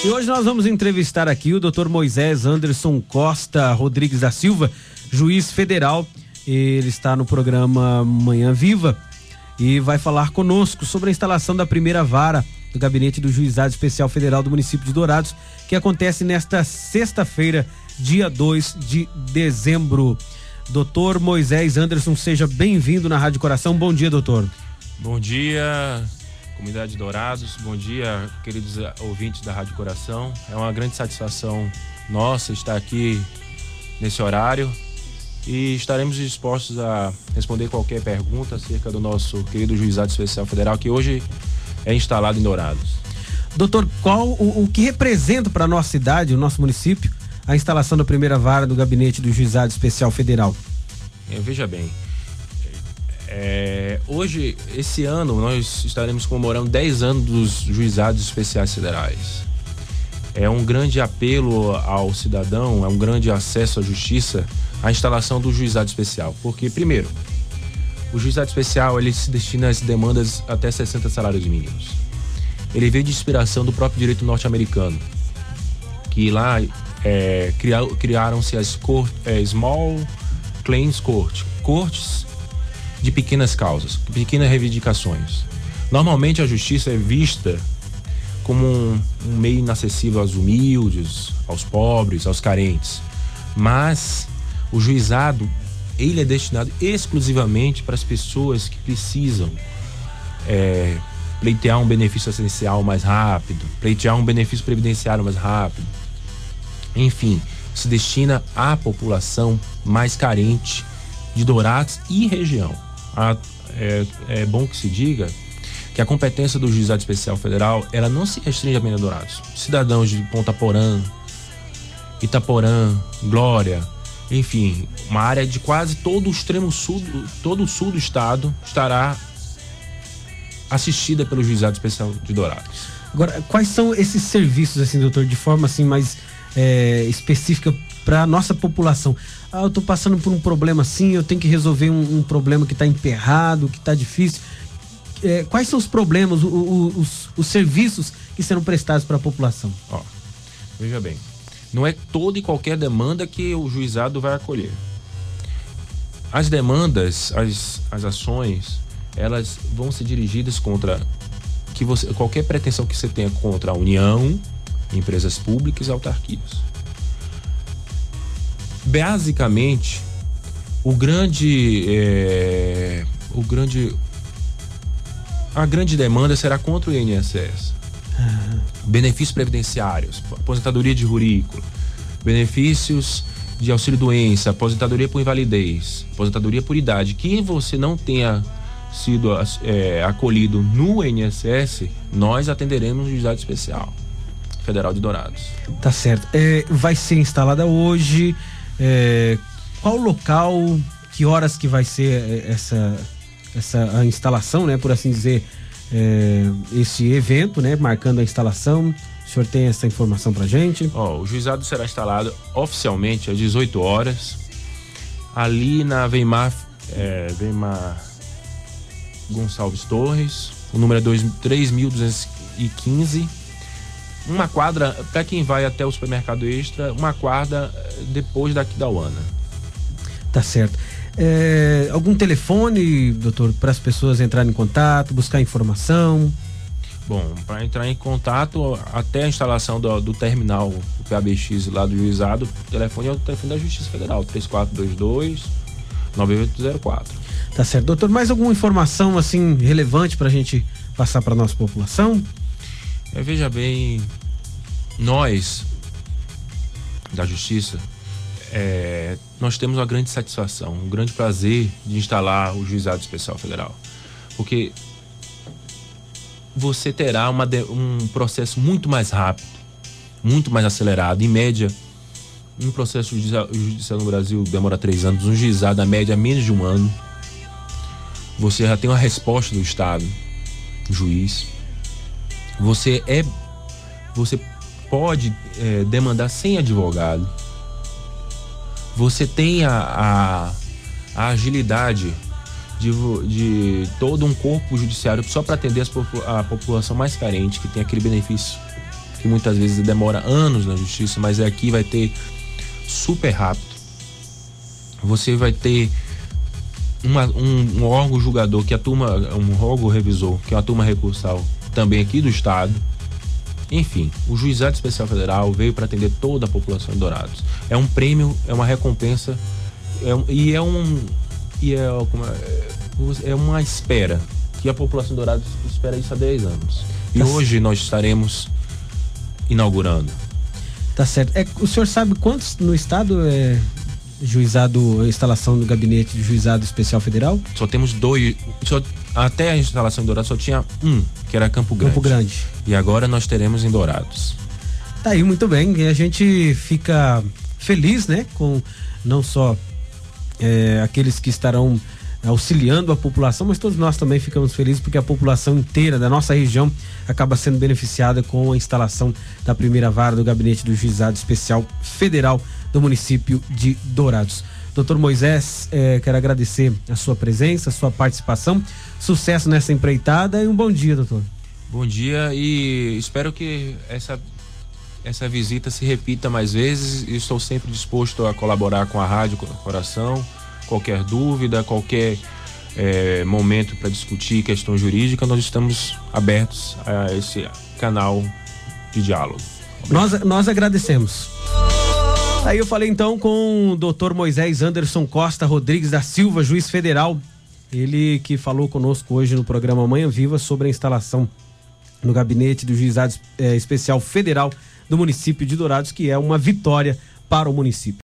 E hoje nós vamos entrevistar aqui o Dr. Moisés Anderson Costa Rodrigues da Silva, juiz federal. Ele está no programa Manhã Viva e vai falar conosco sobre a instalação da primeira vara do Gabinete do Juizado Especial Federal do município de Dourados, que acontece nesta sexta-feira, dia 2 de dezembro. Doutor Moisés Anderson, seja bem-vindo na Rádio Coração. Bom dia, doutor. Bom dia, comunidade de Dourados. Bom dia, queridos ouvintes da Rádio Coração. É uma grande satisfação nossa estar aqui nesse horário e estaremos dispostos a responder qualquer pergunta acerca do nosso querido Juizado Especial Federal, que hoje é instalado em Dourados. Doutor, qual o que representa para a nossa cidade, o nosso município, a instalação da primeira vara do Gabinete do Juizado Especial Federal? Veja bem, hoje, esse ano, nós estaremos comemorando 10 anos dos Juizados Especiais Federais. É um grande apelo ao cidadão, é um grande acesso à justiça, a instalação do Juizado Especial. Porque, primeiro, o Juizado Especial, ele se destina às demandas até 60 salários mínimos. Ele veio de inspiração do próprio direito norte-americano, que lá criaram-se as Small Claims Court, cortes de pequenas causas, pequenas reivindicações. Normalmente a justiça é vista como um meio inacessível aos humildes, aos pobres, aos carentes. Mas o juizado, ele é destinado exclusivamente para as pessoas que precisam pleitear um benefício essencial mais rápido, pleitear um benefício previdenciário mais rápido. Enfim, se destina à população mais carente de Dourados e região. É bom que se diga que a competência do Juizado Especial Federal, ela não se restringe apenas a Dourados. Cidadãos de Ponta Porã, Itaporã, Glória, enfim, uma área de quase todo o extremo sul, todo o sul do estado estará assistida pelo Juizado Especial de Dourados. Agora, quais são esses serviços, assim, doutor, de forma assim mais específica para a nossa população? Eu tô passando por um problema assim, eu tenho que resolver um problema que está emperrado, que está difícil. Quais são os problemas, os serviços que serão prestados para a população? Veja bem, não é toda e qualquer demanda que o juizado vai acolher. As demandas, as ações, elas vão ser dirigidas contra qualquer pretensão que você tenha contra a União, empresas públicas e autarquias. Basicamente, a grande demanda será contra o INSS. Benefícios previdenciários, aposentadoria de rurículo, benefícios de auxílio-doença, aposentadoria por invalidez, aposentadoria por idade. Que você não tenha sido acolhido no INSS, nós atenderemos no Juizado Especial Federal de Dourados. Tá certo. Vai ser instalada hoje. Qual local, que horas que vai ser a instalação, né, por assim dizer, esse evento, né, marcando a instalação? O senhor tem essa informação pra gente? O juizado será instalado oficialmente às 18 horas, ali na Weimar Gonçalves Torres, o número é 3215. Uma quadra, para quem vai até o supermercado Extra, uma quadra depois da Aquidauana. Tá certo. Algum telefone, doutor, para as pessoas entrarem em contato, buscar informação? Bom, para entrar em contato, até a instalação do terminal do PABX lá do juizado, o telefone é o telefone da Justiça Federal, 3422-9804. Tá certo. Doutor, mais alguma informação assim relevante para a gente passar para nossa população? Veja bem, nós da Justiça, nós temos uma grande satisfação, um grande prazer de instalar o Juizado Especial Federal, porque você terá um processo muito mais rápido, muito mais acelerado. Em média, um processo judicial no Brasil demora 3 anos, um juizado, a média, menos de 1 ano. Você já tem uma resposta do Estado, juiz. Você pode demandar sem advogado. Você tem a agilidade de todo um corpo judiciário só para atender a população mais carente, que tem aquele benefício que muitas vezes demora anos na justiça, mas aqui vai ter super rápido. Você vai ter um órgão julgador, que um órgão revisor, que é uma turma recursal, também aqui do estado. Enfim, o Juizado Especial Federal veio para atender toda a população de Dourados. É um prêmio, é uma recompensa, é uma espera, que a população de Dourados espera isso há 10 anos. E hoje nós estaremos inaugurando. Tá certo. O senhor sabe quantos no estado é juizado, instalação do gabinete de Juizado Especial Federal? Só temos 2. Até a instalação em Dourados só tinha um, que era Campo Grande. Campo Grande. E agora nós teremos em Dourados. Tá aí, muito bem. E a gente fica feliz, né? Com não só aqueles que estarão auxiliando a população, mas todos nós também ficamos felizes porque a população inteira da nossa região acaba sendo beneficiada com a instalação da primeira vara do gabinete do Juizado Especial Federal do município de Dourados. Doutor Moisés, quero agradecer a sua presença, a sua participação, sucesso nessa empreitada e um bom dia, doutor. Bom dia, e espero que essa visita se repita mais vezes. Estou sempre disposto a colaborar com a Rádio Coração. Qualquer dúvida, qualquer momento para discutir questão jurídica, nós estamos abertos a esse canal de diálogo. Nós agradecemos. Aí eu falei então com o doutor Moisés Anderson Costa Rodrigues da Silva, juiz federal, ele que falou conosco hoje no programa Manhã Viva sobre a instalação no gabinete do Juizado Especial Federal do município de Dourados, que é uma vitória para o município.